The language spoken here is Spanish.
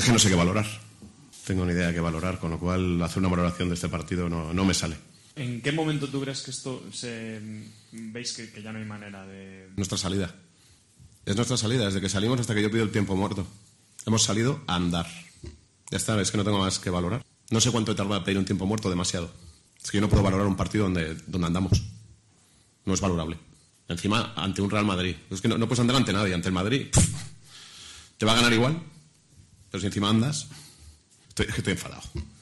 que no sé qué valorar. Tengo ni idea de qué valorar, con lo cual hacer una valoración de este partido no me sale. ¿En qué momento tú crees que veis que ya no hay manera de...? Nuestra salida. Es nuestra salida, desde que salimos hasta que yo pido el tiempo muerto. Hemos salido a andar. Ya está, es que no tengo más que valorar. No sé cuánto he tardado en pedir un tiempo muerto, demasiado. Es que yo no puedo valorar un partido donde andamos. No es valorable. Encima, ante un Real Madrid. Es que no puedes andar ante nadie. Ante el Madrid, te va a ganar igual. Pero si encima andas, estoy enfadado.